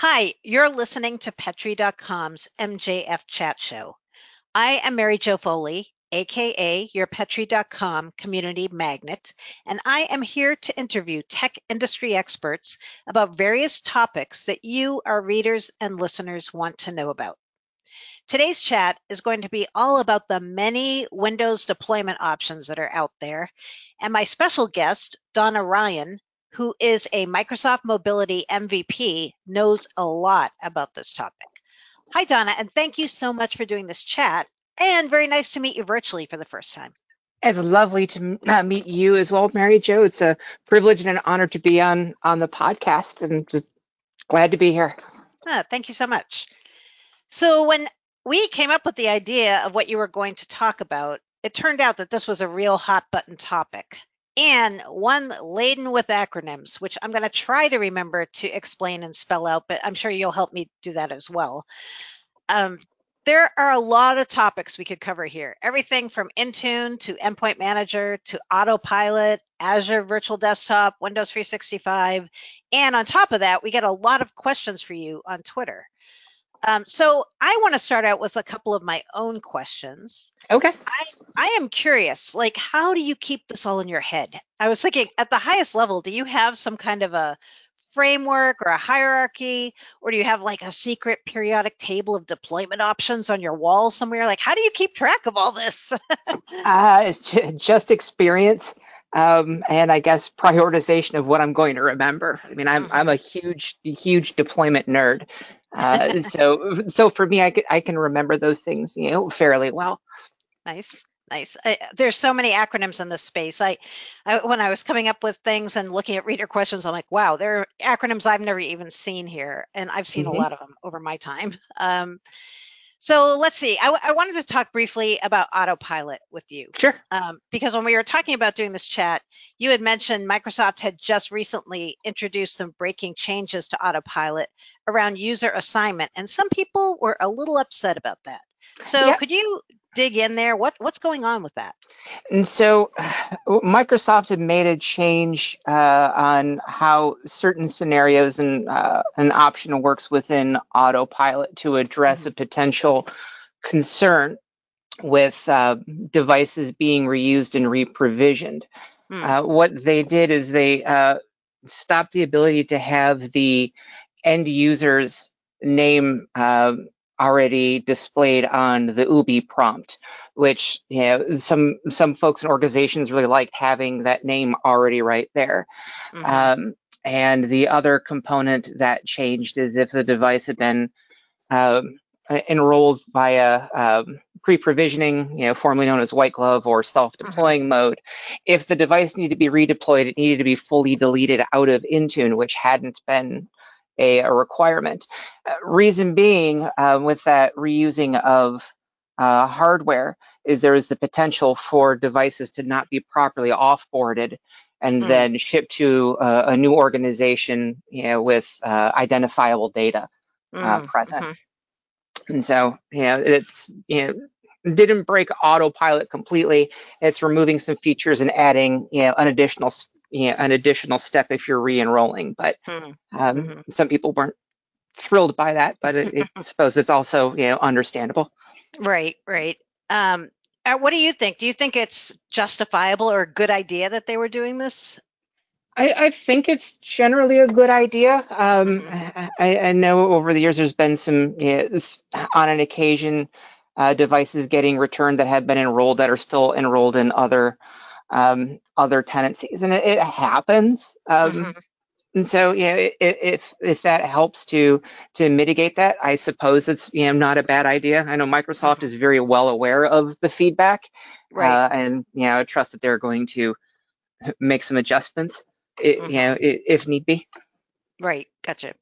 Hi, you're listening to Petri.com's MJF Chat Show. I am Mary Jo Foley, aka your Petri.com community magnet, and I am here to interview tech industry experts about various topics that you, our readers and listeners, want to know about. Today's chat is going to be all about the many Windows deployment options that are out there. And my special guest, Donna Ryan, who is a Microsoft Mobility MVP, knows a lot about this topic. Hi, Donna, and thank you so much for doing this chat. And very nice to meet you virtually for the first time. It's lovely to meet you as well, Mary Jo. It's a privilege and an honor to be on the podcast, and just glad to be here. Thank you so much. So when we came up with the idea of what you were going to talk about, it turned out that this was a real hot button topic and one laden with acronyms, which I'm going to try to remember to explain and spell out, but I'm sure you'll help me do that as well. There are a lot of topics we could cover here. Everything from Intune to Endpoint Manager to Autopilot, Azure Virtual Desktop, Windows 365. And on top of that, we get a lot of questions for you on Twitter. So I want to start out with a couple of my own questions. Okay. I am curious, like, how do you keep this all in your head? I was thinking at the highest level, do you have some kind of a framework or a hierarchy, or do you have like a secret periodic table of deployment options on your wall somewhere? Like, how do you keep track of all this? It's just experience, and I guess prioritization of what I'm going to remember. I mean, I'm a huge deployment nerd, so for me, I can remember those things, fairly well. Nice, nice. There's so many acronyms in this space. When I was coming up with things and looking at reader questions, I'm like, wow, there are acronyms I've never even seen here, and I've seen a Hmm. lot of them over my time. So let's see. I wanted to talk briefly about Autopilot with you. Sure. Because when we were talking about doing this chat, you had mentioned Microsoft had just recently introduced some breaking changes to Autopilot around user assignment, and some people were a little upset about that. So Yeah. could you dig in there? What's going on with that? And so Microsoft had made a change on how certain scenarios and an option works within Autopilot to address Mm-hmm. a potential concern with devices being reused and reprovisioned. Mm, What they did is they stopped the ability to have the end user's name already displayed on the UBI prompt, which some folks and organizations really like having that name already right there. mm-hmm. Um, and the other component that changed is if the device had been um, enrolled via pre-provisioning, formerly known as white glove or Mm-hmm. self-deploying mode. If the device needed to be redeployed, it needed to be fully deleted out of Intune, which hadn't been a requirement. Reason being, with that reusing of hardware, is there is the potential for devices to not be properly offboarded and Mm, then shipped to a new organization, with identifiable data present. mm-hmm. And so, it's, didn't break autopilot completely. It's removing some features and adding, an additional step if you're re-enrolling. But Mm-hmm. some people weren't thrilled by that, but I suppose it's also, understandable. Right, right. Um, what do you think? Do you think it's justifiable or a good idea that they were doing this? I think it's generally a good idea. Mm-hmm. I know over the years there's been some, on an occasion, devices getting returned that have been enrolled that are still enrolled in other tenancies, and it happens. Mm-hmm. And so, if that helps to mitigate that, I suppose it's, not a bad idea. I know Microsoft Mm-hmm. is very well aware of the feedback, Right. and I trust that they're going to make some adjustments, Mm-hmm. if need be. Right. Gotcha.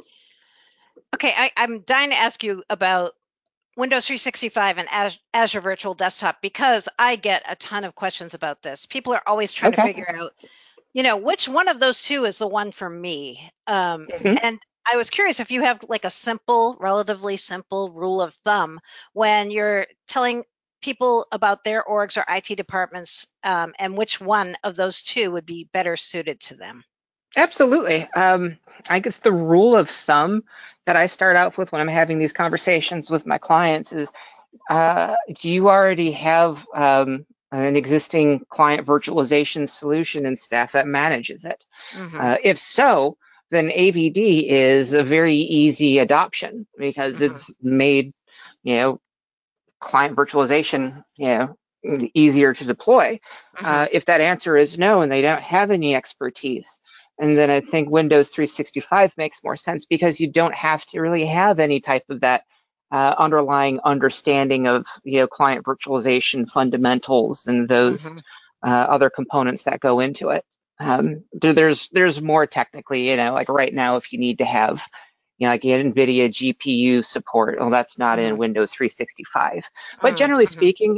Okay, I'm dying to ask you about Windows 365 and Azure Virtual Desktop because I get a ton of questions about this. People are always trying to Okay. figure out, which one of those two is the one for me. Mhm. And I was curious if you have like a simple, relatively simple rule of thumb when you're telling people about their orgs or IT departments, and which one of those two would be better suited to them. Absolutely. I guess the rule of thumb that I start out with when I'm having these conversations with my clients is, do you already have an existing client virtualization solution and staff that manages it? Mm-hmm. If so, then AVD is a very easy adoption because Mm-hmm. it's made, you know, client virtualization, easier to deploy. Mm-hmm. If that answer is no and they don't have any expertise, and then I think Windows 365 makes more sense because you don't have to really have any type of that underlying understanding of client virtualization fundamentals and those Mm-hmm. other components that go into it. There's more technically, like right now, if you need to have like NVIDIA GPU support. Well, that's not in Mm-hmm. Windows 365. But generally Mm-hmm. speaking,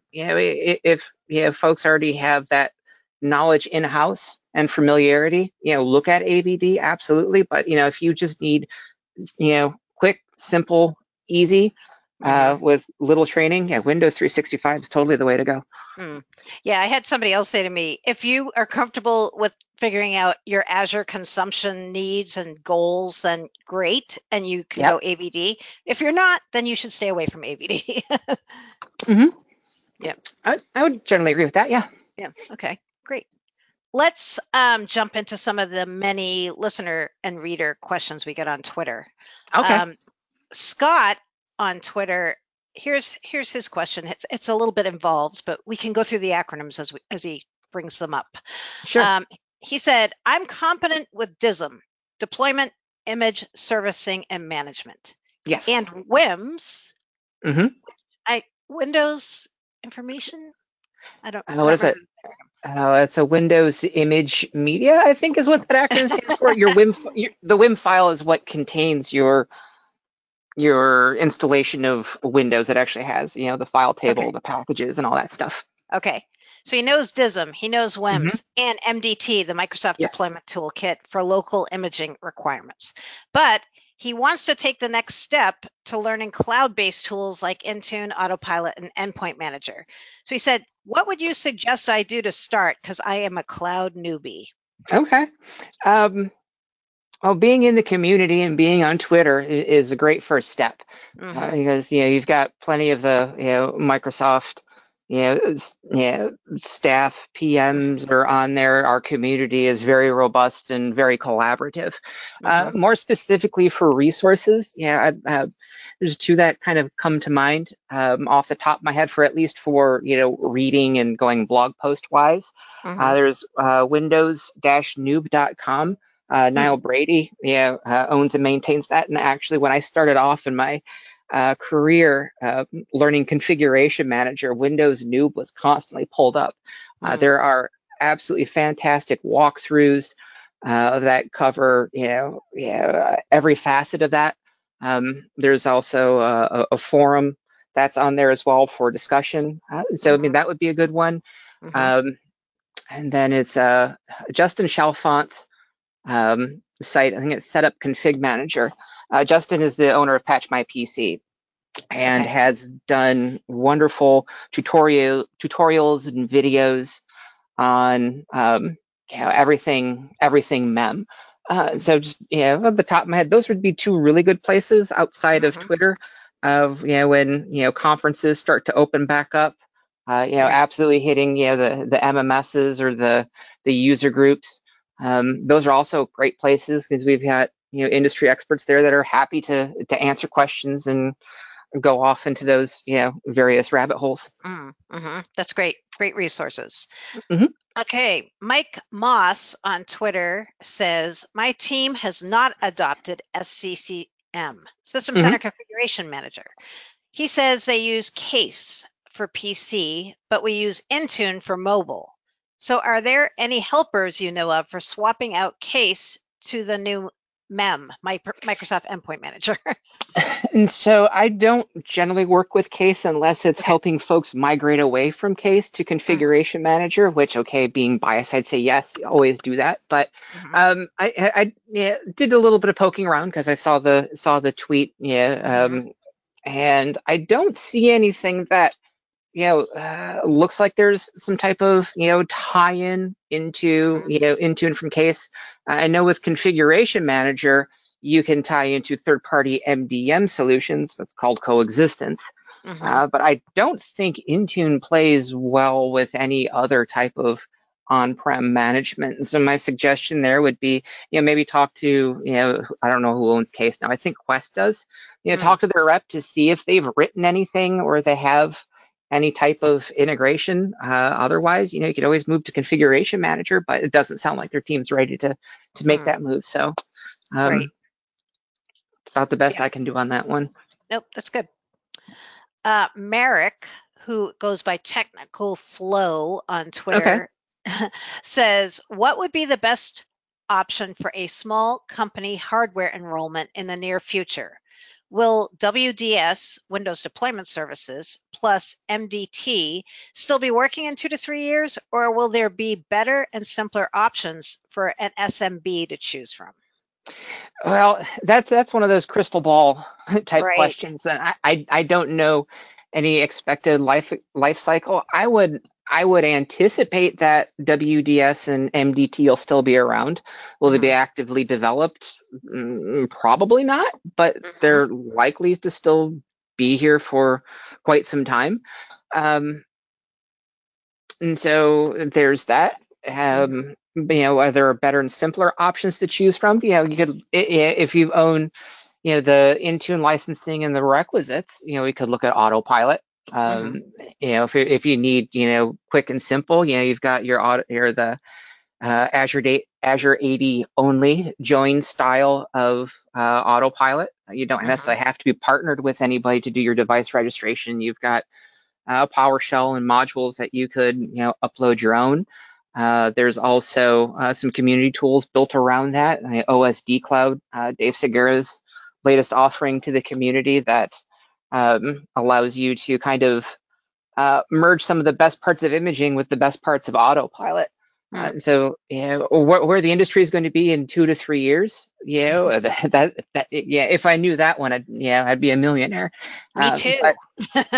if folks already have that knowledge in-house and familiarity, look at AVD, absolutely. But if you just need, quick, simple, easy, Mm-hmm. with little training, Windows 365 is totally the way to go. Mm. Yeah, I had somebody else say to me, if you are comfortable with figuring out your Azure consumption needs and goals, then great, and you can Yep. go AVD. If you're not, then you should stay away from AVD. Mm-hmm. Yeah. I would generally agree with that. Yeah. Yeah. Okay. Great. Let's jump into some of the many listener and reader questions we get on Twitter. Okay. Scott on Twitter, here's his question. It's a little bit involved, but we can go through the acronyms as he brings them up. Sure. He said, "I'm competent with DISM, deployment, image servicing, and management, Yes. and WIMS, Mm-hmm. Windows information. I don't What is it? remember. It's a Windows Image Media, I think is what that acronym stands for. The WIM file is what contains your installation of Windows. It actually has, the file table, Okay. the packages, and all that stuff. Okay. So he knows DISM, he knows Mm-hmm. WIMS, and MDT, the Microsoft Yes. Deployment Toolkit for local imaging requirements. But he wants to take the next step to learning cloud-based tools like Intune, Autopilot, and Endpoint Manager. So he said, what would you suggest I do to start? Because I am a cloud newbie. Okay. Well, being in the community and being on Twitter is a great first step, Mm-hmm. because you've got plenty of the Microsoft staff PMs are on there. Our community is very robust and very collaborative. Mm-hmm. More specifically for resources, there's two that kind of come to mind off the top of my head for at least for reading and going blog post wise. Mm-hmm. There's windows-noob.com. Niall Brady, owns and maintains that. And actually, when I started off in my career learning configuration manager, Windows Noob was constantly pulled up. Mm-hmm. There are absolutely fantastic walkthroughs that cover, every facet of that. There's also a forum that's on there as well for discussion. So, I mean, that would be a good one. Mm-hmm. And then it's Justin Chalfont's site. I think it's Setup Config Manager. Justin is the owner of Patch My PC and Okay. has done wonderful tutorials and videos on everything MEM. So just at the top of my head, those would be two really good places outside of Mm-hmm. Twitter. Of when conferences start to open back up, absolutely hitting the MMSs or the user groups. Those are also great places because we've got industry experts there that are happy to answer questions and go off into those various rabbit holes. Mm-hmm. That's great. Great resources. Mm-hmm. Okay, Mike Moss on Twitter says, my team has not adopted SCCM, System Mm-hmm. Center Configuration Manager. He says they use Case for PC, but we use Intune for mobile. So are there any helpers you know of for swapping out Case to the new MEM, Microsoft Endpoint Manager? And so I don't generally work with Case unless it's Okay. helping folks migrate away from Case to Mm-hmm. Configuration Manager, which, okay, being biased, I'd say yes, always do that. But Mm-hmm. I did a little bit of poking around because I saw the tweet, Mm-hmm. and I don't see anything that looks like there's some type of tie-in into Mm-hmm. Intune from Case. I know with Configuration Manager, you can tie into third-party MDM solutions. That's called coexistence. Hmm. But I don't think Intune plays well with any other type of on-prem management. And so my suggestion there would be, maybe talk to, I don't know who owns Case now. I think Quest does. Mm. Talk to their rep to see if they've written anything or they have any type of integration. Otherwise, you could always move to Configuration Manager, but it doesn't sound like their team's ready to make Mm. that move. So Right. it's about the best Yeah. I can do on that one. Nope. That's good. Merrick, who goes by Technical Flow on Okay. Twitter, says, what would be the best option for a small company hardware enrollment in the near future? Will WDS, Windows Deployment Services, plus MDT still be working in 2 to 3 years, or will there be better and simpler options for an SMB to choose from? Well, that's one of those crystal ball type Right. questions, and I don't know any expected life cycle. I would anticipate that WDS and MDT will still be around. Will they be Hmm. actively developed? Probably not, but Hmm. they're likely to still be here for quite some time. Um, and so there's that. Hmm. Are there better and simpler options to choose from? You could, if you own, the Intune licensing and the requisites, we could look at Autopilot. Hmm. If you need, quick and simple, you've got the Azure AD only join style of Autopilot. You don't Hmm. necessarily have to be partnered with anybody to do your device registration. You've got PowerShell and modules that you could, upload your own. There's also some community tools built around that. OSD Cloud, Dave Segura's latest offering to the community that allows you to kind of merge some of the best parts of imaging with the best parts of autopilot. Hmm. So, where the industry is going to be in 2 to 3 years, yeah, if I knew that one, I'd be a millionaire. Me But too.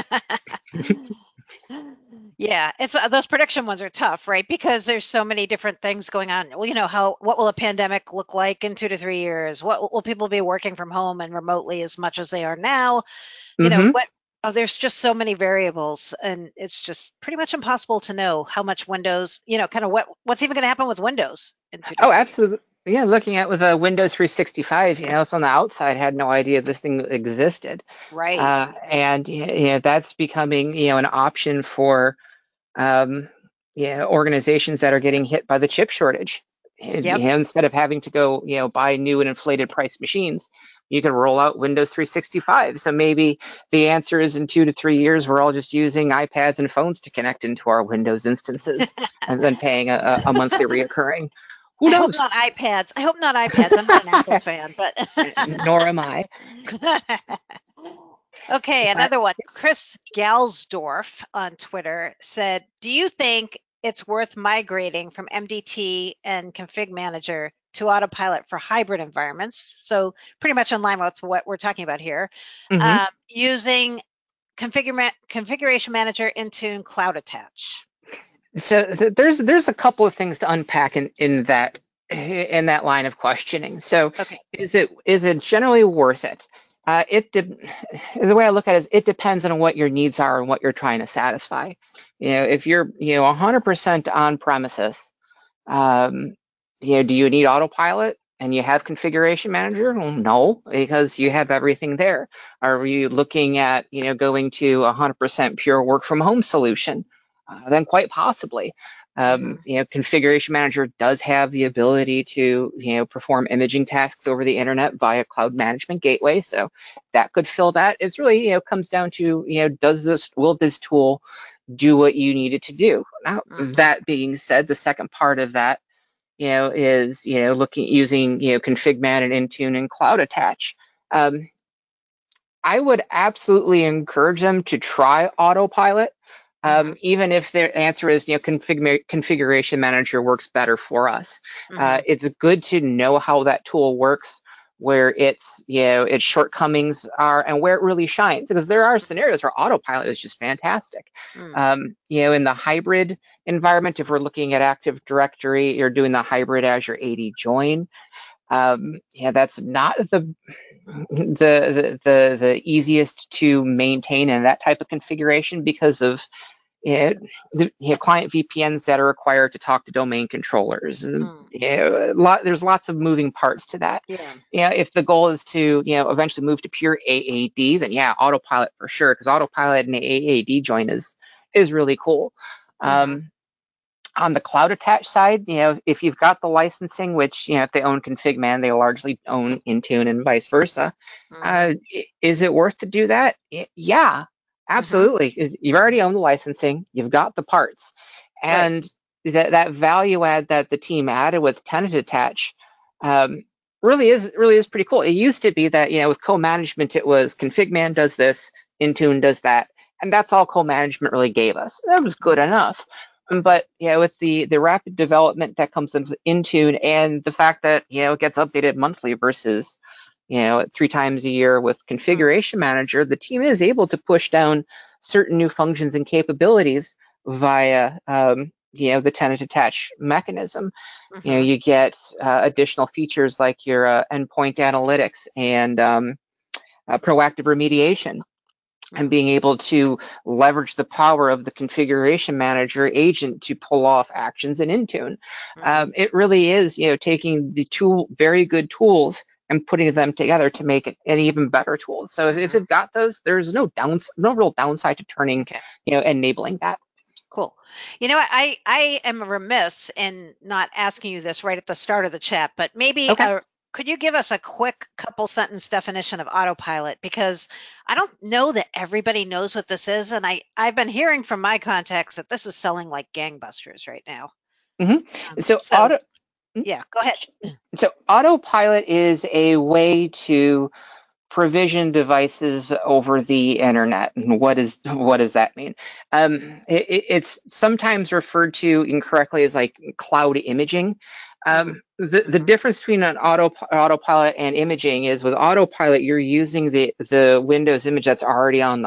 Yeah, it's those prediction ones are tough, right? Because there's so many different things going on. Well, what will a pandemic look like in 2 to 3 years? What will people be working from home and remotely as much as they are now? mm-hmm. What there's just so many variables, and it's just pretty much impossible to know how much Windows, kind of what's even going to happen with Windows in two to Oh, three years. absolutely. Yeah, looking at with a Windows 365, it's on the outside, had no idea this thing existed. Right. And that's becoming, an option for um, organizations that are getting hit by the chip shortage. And, Yep. instead of having to go, buy new and inflated price machines, you can roll out Windows 365. So maybe the answer is in 2 to 3 years, we're all just using iPads and phones to connect into our Windows instances and then paying a monthly reoccurring. Who I hope knows? not iPads. I hope not iPads. I'm not an Apple fan, but Nor am I. okay, But another one. Chris Galsdorf on Twitter said, "Do you think it's worth migrating from MDT and Config Manager to Autopilot for hybrid environments?" So pretty much in line with what we're talking about here, mhm. using Configuration Manager into Cloud Attach. So there's a couple of things to unpack in that line of questioning. So Okay. is it generally worth it? The way I look at it is it depends on what your needs are and what you're trying to satisfy. If you're 100% on premises, um, do you need autopilot and you have configuration manager? Well, no, because you have everything there. Are you looking at going to 100% pure work from home solution? Then quite possibly. Hmm. Configuration manager does have the ability to perform imaging tasks over the internet via cloud management gateway, so that could fill that. It's really comes down to will this tool do what you need it to do? Now, Hmm. that being said, the second part of that, is, looking using, config-man and Intune and cloud attach. Um, I would absolutely encourage them to try autopilot, Hmm. even if their answer is, configuration manager works better for us. Hmm. It's good to know how that tool works, where its shortcomings are, and where it really shines. Because there are scenarios where autopilot is just fantastic. Hmm. In the hybrid environment, if we're looking at Active Directory, you're doing the hybrid Azure AD join. Yeah, that's not the easiest to maintain in that type of configuration because of client VPNs that are required to talk to domain controllers. There's lots of moving parts to that. Yeah. If the goal is to eventually move to pure AAD, then yeah, autopilot for sure, because autopilot and AAD join is really cool. On the cloud attached side, if you've got the licensing, which if they own ConfigMan, they largely own Intune and vice versa. Is it worth to do that? Yeah, absolutely. You've already owned the licensing, you've got the parts, and that value add that the team added with tenant attach really is pretty cool. It used to be that with co-management it was ConfigMan does this, Intune does that, and that's all co-management really gave us. That was good enough. But with the rapid development that comes into Intune and the fact that it gets updated monthly versus 3 times a year with Configuration Manager, the team is able to push down certain new functions and capabilities via the tenant attach mechanism. You get additional features like your endpoint analytics and proactive remediation, and being able to leverage the power of the Configuration Manager agent to pull off actions in Intune. It really is, taking the very good tools and putting them together to make it an even better tool. So if you've got those, there's no real downside to turning, enabling that. Cool. I am remiss in not asking you this right at the start of the chat, but maybe could you give us a quick couple sentence definition of autopilot? Because I don't know that everybody knows what this is. And I've been hearing from my contacts that this is selling like gangbusters right now. Yeah, go ahead. So autopilot is a way to provision devices over the internet. And what does that mean? It's sometimes referred to incorrectly as like cloud imaging. The difference between an autopilot and imaging is with autopilot, you're using the Windows image that's already on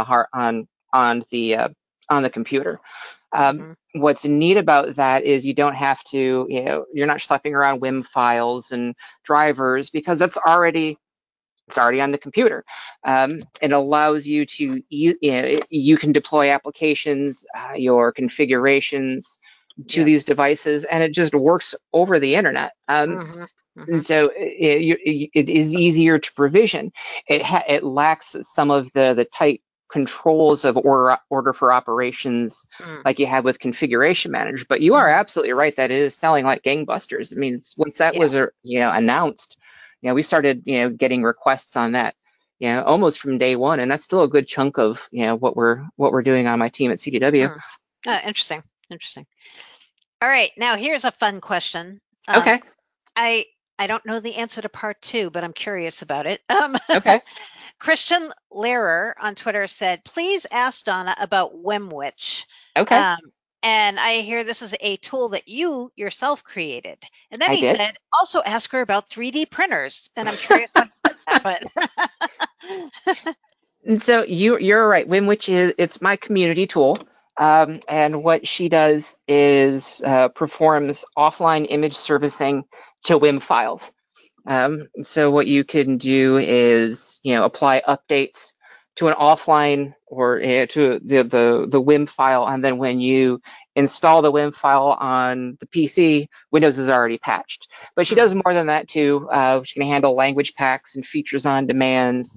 the computer. What's neat about that is you don't have to, you're not schlepping around WIM files and drivers because it's already on the computer. It allows you to, you can deploy applications, your configurations to these devices, and it just works over the internet. And so it is easier to provision. It lacks some of the tight controls of order for operations like you have with Configuration Manager. But you are absolutely right that it is selling like gangbusters. I mean, once that was announced, we started getting requests on that almost from day one, and that's still a good chunk of what we're doing on my team at CDW. Interesting. All right, now here's a fun question. Okay. I don't know the answer to part 2, but I'm curious about it. Okay. Christian Lehrer on Twitter said, please ask Donna about Wimwitch. Okay. And I hear this is a tool that you yourself created. And then he said, also ask her about 3D printers. And I'm curious what that, but And so you're right. Wimwitch it's my community tool. And what she does is performs offline image servicing to WIM files. So what you can do is, apply updates to an offline or to the WIM file, and then when you install the WIM file on the PC, Windows is already patched. But she does more than that too. She can handle language packs and features on demands,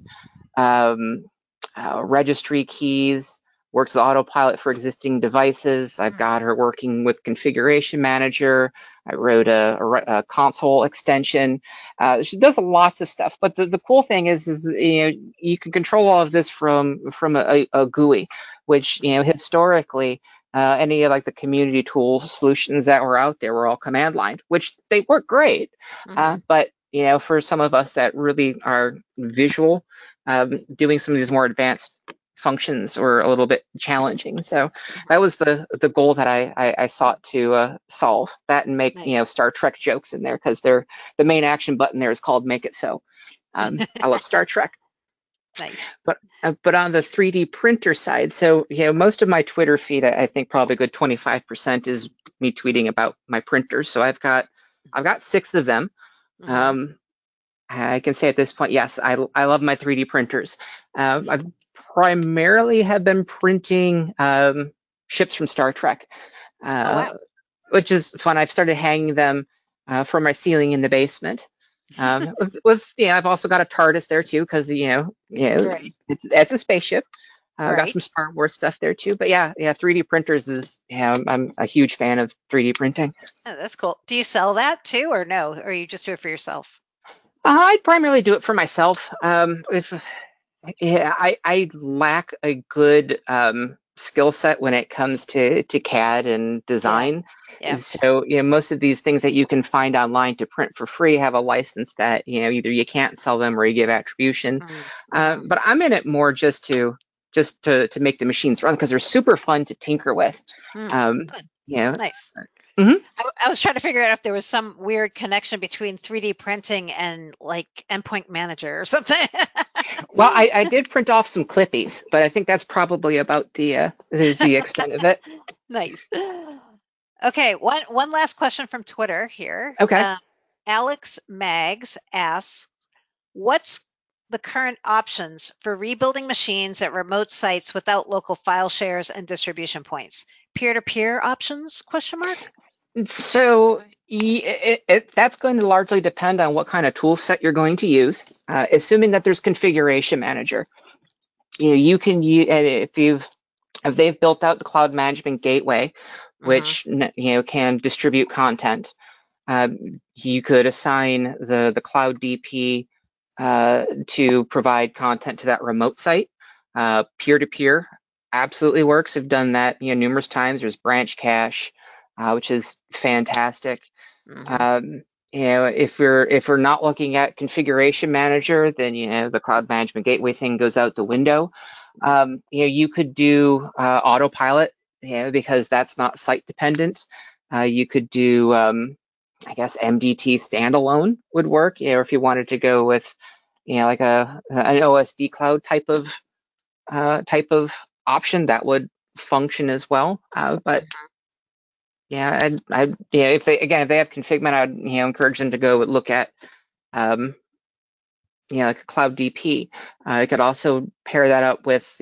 registry keys. Works with autopilot for existing devices. I've got her working with Configuration Manager. I wrote a console extension. She does lots of stuff. But the cool thing is you can control all of this from a GUI, which historically any of like the community tool solutions that were out there were all command line, which they work great. But for some of us that really are visual, doing some of these more advanced functions were a little bit challenging. So that was the goal that I sought to solve. That and make Star Trek jokes in there, because the main action button there is called Make It So. I love Star Trek. Nice. But on the 3D printer side, so most of my Twitter feed, I think probably a good 25% is me tweeting about my printers. So I've got 6 of them. I can say at this point, yes, I love my 3D printers. I primarily have been printing ships from Star Trek, Oh, uh, wow. which is fun. I've started hanging them from my ceiling in the basement. Yeah, I've also got a TARDIS there too, because Right. it's a spaceship. Got some Right. Star Wars stuff there too. But yeah, 3D printers is, I'm a huge fan of 3D printing. Oh, that's cool. Do you sell that too, or no? Or you just do it for yourself? I primarily do it for myself. If Yeah, I lack a good skill set when it comes to CAD and Yeah. design. Yeah. So, most of these things that you can find online to print for free have a license that, either you can't sell them or you give attribution. Mm-hmm. But I'm in it more just to make the machines run because they're super fun to tinker with. Mm. Um, Fun. you know, Nice. mhm. I was trying to figure out if there was some weird connection between 3D printing and like Endpoint Manager or something. Well, I did print off some Clippies, but I think that's probably about the extent of it. Nice. Okay, one last question from Twitter here. Okay. Alex Mags asks, "What's the current options for rebuilding machines at remote sites without local file shares and distribution points? Peer-to-peer options? Question mark. So that's going to largely depend on what kind of tool set you're going to use. Assuming that there's Configuration Manager, you can use if they've built out the Cloud Management Gateway, Mm-hmm. which can distribute content. You could assign the Cloud DP to provide content to that remote site. Peer-to-peer absolutely works. I've done that numerous times. There's Branch Cache, which is fantastic. Mm-hmm. Um, if we're not looking at Configuration Manager, then the Cloud Management Gateway thing goes out the window. You could do Autopilot, because that's not site dependent. You could do, I guess, MDT standalone would work, or if you wanted to go with, like an OSD cloud type of option, that would function as well. But yeah, if they have Configment, I'd encourage them to go look at um, like a Cloud DP. You could also pair that up with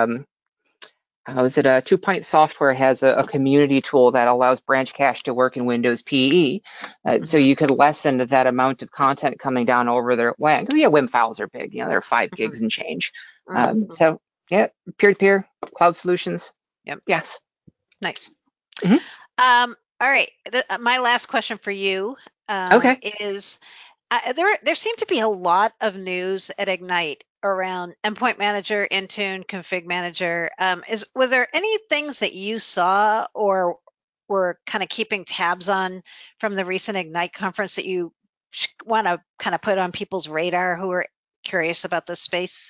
is it a 2 Point Software has a community tool that allows Branch Cache to work in Windows PE, so Mm-hmm. you could lessen that amount of content coming down over their WAN. Because WIM files are big, they're 5 gigs and change. Mm-hmm. So yeah, peer-to-peer cloud solutions, Yep. yes. Nice. Hmm. All right. My last question for you Okay. is there seemed to be a lot of news at Ignite around Endpoint Manager, Intune, Config Manager. Was there any things that you saw or were kind of keeping tabs on from the recent Ignite conference that you want to kind of put on people's radar who are curious about this space?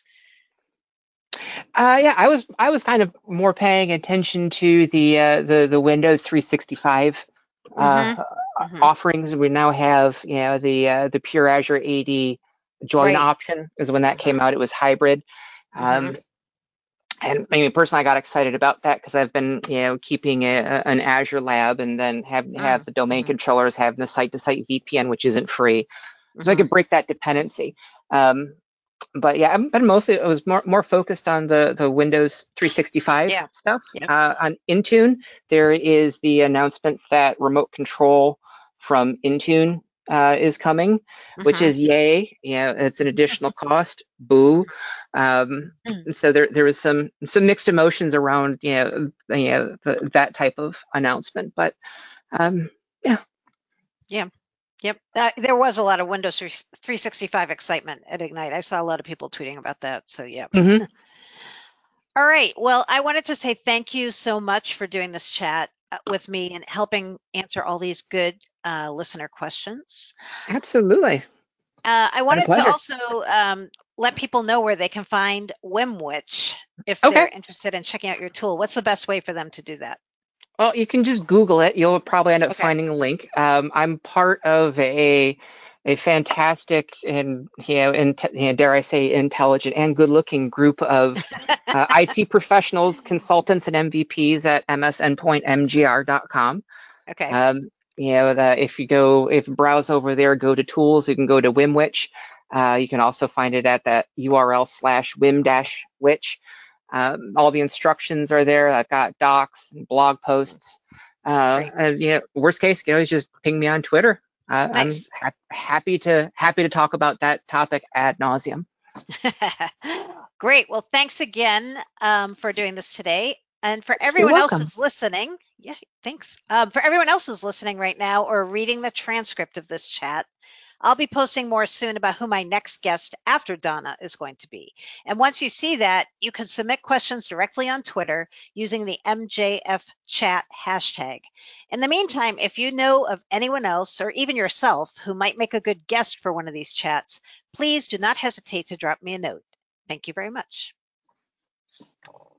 Yeah, I was kind of more paying attention to the Windows 365 Mm-hmm. uh, Mm-hmm. offerings. We now have the Pure Azure AD join Right. option, because when that Mm-hmm. came out, it was hybrid. Mm-hmm. Um, and I mean, personally, I got excited about that because I've been keeping an Azure lab, and then have the domain Mm-hmm. controllers having the site-to-site VPN, which isn't free, so I Mm-hmm. could break that dependency. Um, but yeah, but mostly it was more focused on the Windows 365 Yeah. stuff. Yep. On Intune, there is the announcement that remote control from Intune is coming, which Mm-hmm. is yay. It's an additional cost. Boo. So there was some mixed emotions around that type of announcement, but yeah. Yeah. Yep. There was a lot of Windows 365 excitement at Ignite. I saw a lot of people tweeting about that. So, yeah. Hmm. All right. Well, I wanted to say thank you so much for doing this chat with me and helping answer all these good listener questions. Absolutely. I It's been a wanted to pleasure. also let people know where they can find WimWitch if they're Okay. interested in checking out your tool. What's the best way for them to do that? Well, you can just Google it. You'll probably end up Okay. finding a link. I'm part of a fantastic and dare I say intelligent and good-looking group of IT professionals, consultants, and MVPs at msendpointmgr.com. Okay. Um, if you browse over there, go to tools, you can go to WimWitch. You can also find it at that URL /whim-witch. All the instructions are there. I've got docs and blog posts. Great. And worst case, just ping me on Twitter. I'm Nice. happy to talk about that topic ad nauseum. Great. Well, thanks again for doing this today. And for You're everyone else welcome. who's listening, yeah, thanks. For everyone else who's listening right now or reading the transcript of this chat, I'll be posting more soon about who my next guest after Donna is going to be. And once you see that, you can submit questions directly on Twitter using the MJF chat hashtag. In the meantime, if you know of anyone else or even yourself who might make a good guest for one of these chats, please do not hesitate to drop me a note. Thank you very much.